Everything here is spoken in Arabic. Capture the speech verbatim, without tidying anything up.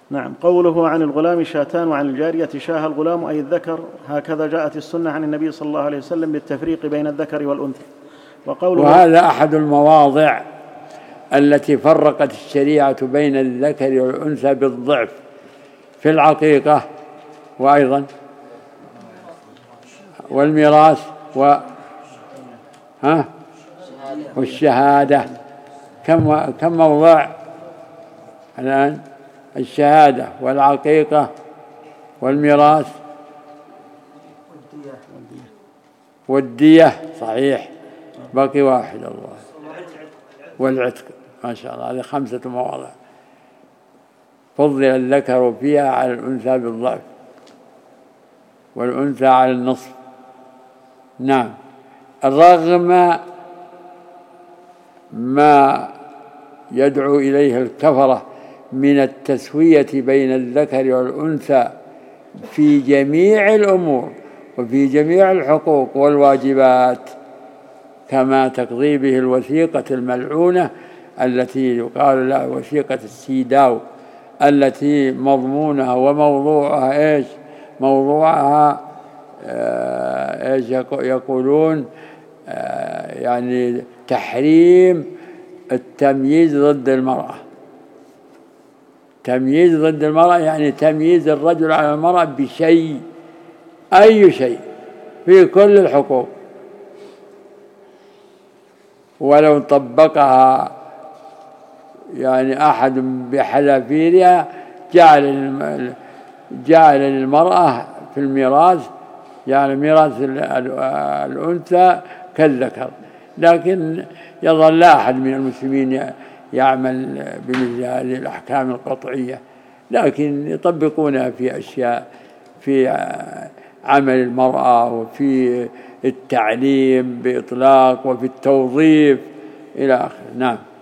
نعم. قوله عن الغلام شاتان وعن الجارية شاه الغلام أي الذكر، هكذا جاءت السنة عن النبي صلى الله عليه وسلم بالتفريق بين الذكر والأنثى. وقوله وهذا أحد المواضع التي فرقت الشريعة بين الذكر والأنثى بالضعف في العقيقة وأيضا والميراث و ها والشهادة. كم كم موضع الآن؟ الشهادة والعقيقة والميراث والدية. صحيح، باقي واحد الله، والعتق. ما شاء الله، هذه خمسة مواضع فضل الذكر فيها على الأنثى بالضعف والأنثى على النصف. نعم. رغم ما يدعو إليه الكفرة من التسوية بين الذكر والأنثى في جميع الأمور وفي جميع الحقوق والواجبات، كما تقضي به الوثيقة الملعونة التي يقال لها وثيقة السيداو، التي مضمونها وموضوعها إيش؟ موضوعها آه إيش يقولون؟ آه يعني تحريم التمييز ضد المرأة. تمييز ضد المرأة يعني تمييز الرجل على المرأة بشيء، أي شيء، في كل الحقوق. ولو طبقها يعني أحد بحذافيرها جعل جعل للمرأة في الميراث يعني ميراث الأنثى كالذكر، لكن يظل لا أحد من المسلمين يعمل بمثل هذه الأحكام القطعية، لكن يطبقونها في أشياء، في عمل المرأة وفي التعليم بإطلاق وفي التوظيف إلى آخره. نعم.